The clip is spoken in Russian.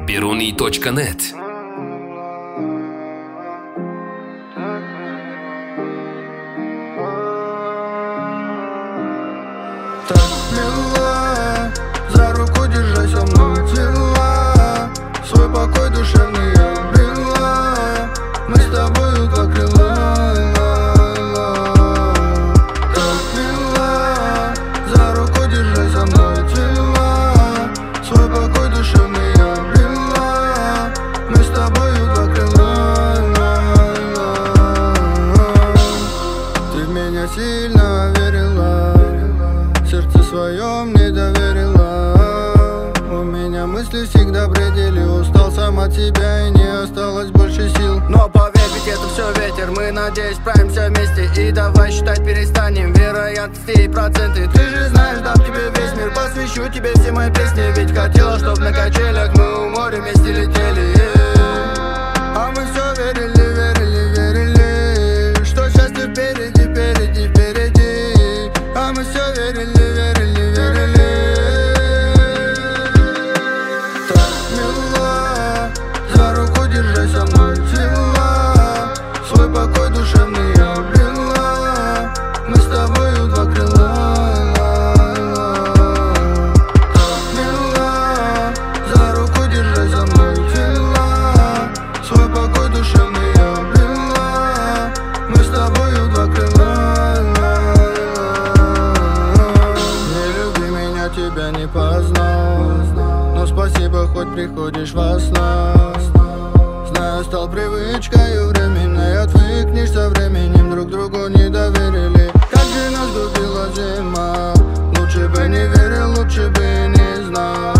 Peruni.net. Так мила, за руку держась со мной тела, свой покой душевный обрела. Мы с тобою как крыла. Так мила, за руку держась со мной тела, свой покой душевный обрела. Мы с тобою как крыла. Ты в меня сильно верила, сердце свое мне доверила. У меня мысли всегда в пределе, устал сам от себя и не осталось больше сил. Но поверь, ведь это все ветер, мы, надеюсь, справимся вместе. И давай считать перестанем вероятности и проценты. Ты же знаешь, дам тебе весь мир, посвящу тебе все мои песни. Ведь хотела, чтоб на качелях мы у моря вместе летели. А мы все верили, верили, верили, что счастье впереди, впереди, впереди. А мы все верили, верили, верили. Так мила, за руку держась со мной тела, свой покой душевный обрела. Мы с тобою два крыла. Так мила, за руку держась со мной тела, свой покой душевный обрела. Мы с тобою два крыла. Тебя не познал, но спасибо, хоть приходишь во снах. Знаю, стал привычкой временной, отвыкнешь со временем, друг другу не доверили. Как же нас губила зима, лучше бы не верил, лучше бы не знал.